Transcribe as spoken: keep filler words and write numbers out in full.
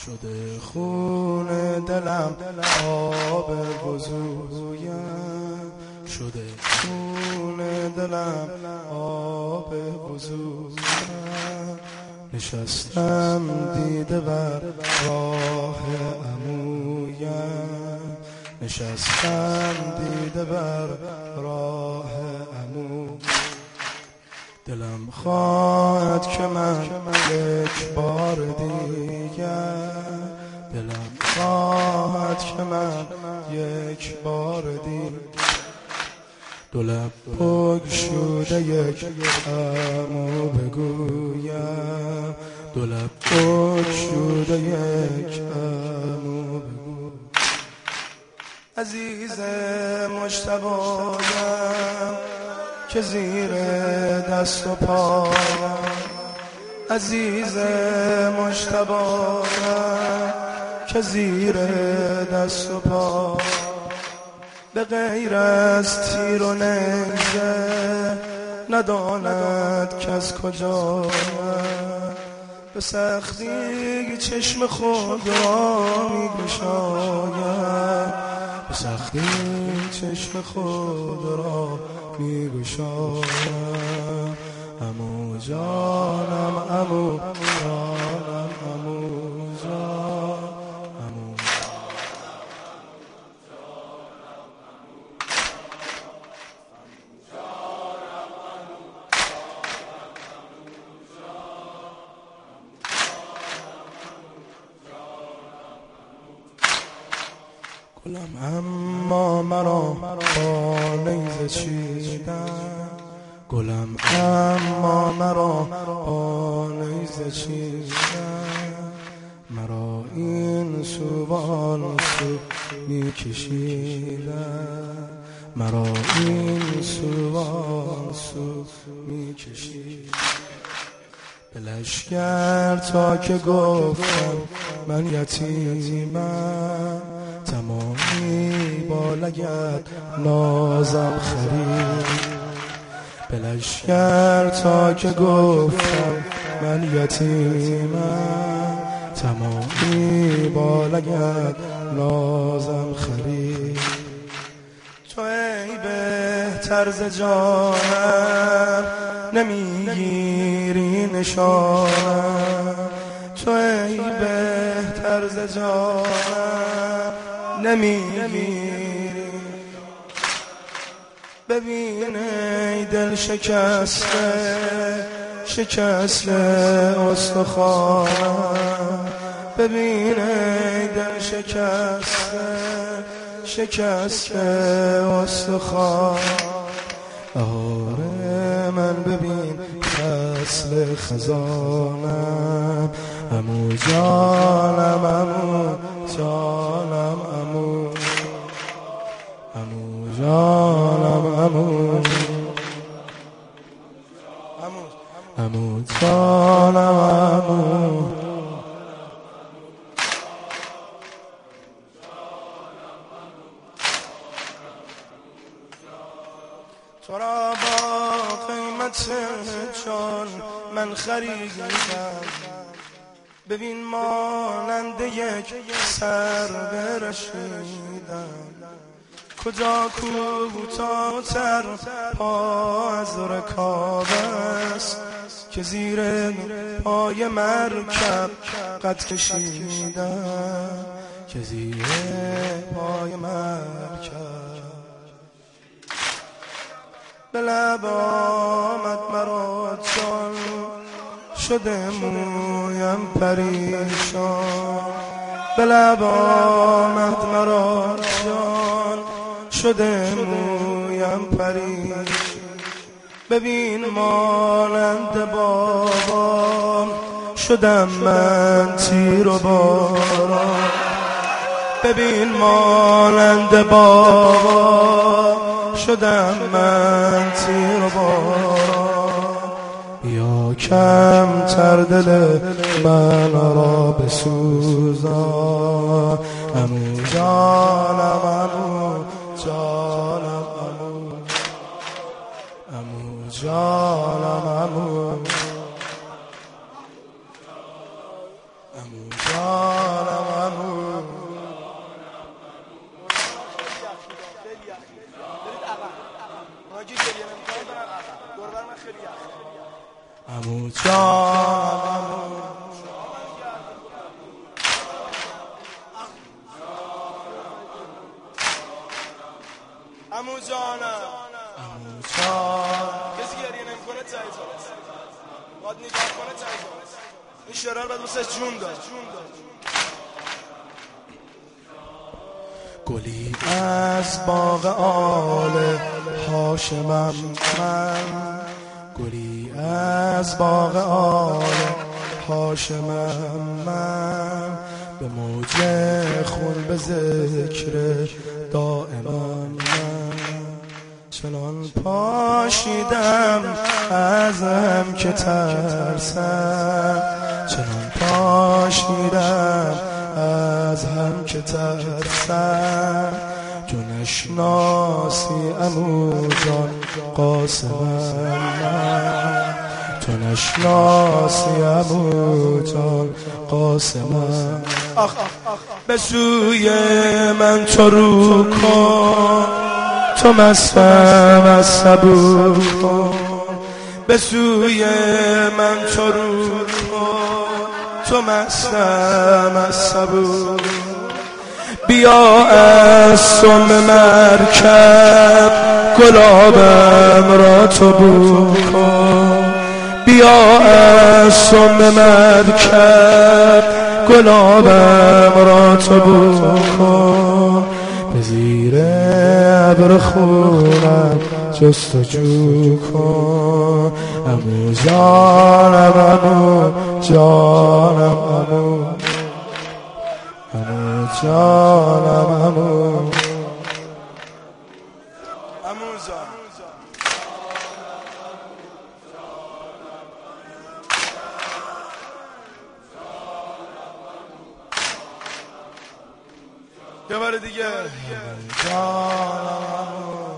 شده خون دلم آب وضویم، شده خون دلم آب وضویم. نشستم دیده بر راه عمویم، نشستم دیده بر راه عمو. دلم خواهد که من یک بار دیگر، دلم خواهد که من یک بار دیگر دو لب بگشوده یک عمو بگویم، دو لب بگشوده یک عمو بگویم. عزیز مجتبایم که زیر دست و پایم، عزیز مجتبایم که زیر دست و پایم. به غیر از تیر و نیزه نداند کس کجایم، به سختی چشم خود را میگشایم، به سختی چشم خود را میگشایم. عمو جانم عمو جانم عمو جان، عمو گلم اما مرا با نیزه چیدن، گلم اما مرا با نیزه چیدن. مرا این سو و آن سو میکشیدن، مرا این سو و آن سو میکشیدن. به لشکر تا که گفتم من یتیمم، تمامی با لگد نازم خرید. به لشکر تا که گفتم من یتیمم، تمامی با لگد نازم خرید. تو ای بهتر ز جانم نمیگیری نشانم، تو ای بهتر ز جانم نمیگیری. ببین ای دل شکسته شکسته استخوانم، ببین ای دل شکسته شکسته استخوان. بهار من ببین فصل خزانم، عمو جانم عمو جانم عمو، عمو جانم عمو، عمو جانم عمو. تو را با قیمت جان من خریدم، ببین مانند یک سر برشیدم. کجا کوتاه‌تر پا از رکاب است، که زیر پای مرکب قد کشیدم، که زیر پای مرکب. به لب آمد مرا جان شده مویم پریشان، به لب آمد مرا جان شده مویم پریشان. ببین مانند بابام شدم من تیر و باران، ببین مانند بابام شدم من تیر و باران. یا کم تر دل من را بسوزان، عمو جانم عمو جانم عمو، عمو جانم عمو، عمو جانم. عمو جانم عمو جانم عمو جانم کسی گریه نمیکنه تایزا باید نگاه کنه تایزا این شعرها رو باید واسه جون داد گلی از باغ آل هاشمم من، گلی از باغ آل هاشمم من، به موج خون به ذکر دائمم من، چنان پاشیدم ازم که ترسم، چنان پاشیدم از هم که ترسم، تو نشناسی عمو جان قاسمم من، تو نشناسی عمو جان قاسمم. به سوی من تو رو کن، تو مستم از صبور کن، به سوی من تو رو کن، تو مستم از صبور، بیا از سم مرکب گلابم را تو بو کن، بیا از سم مرکب گلابم را تو بو کن، به زیر ابر خونم جستجو کن، عمو جانم عمو جانم عمو عمو جانم عمو عمو جان یه بار دیگه جانم عمو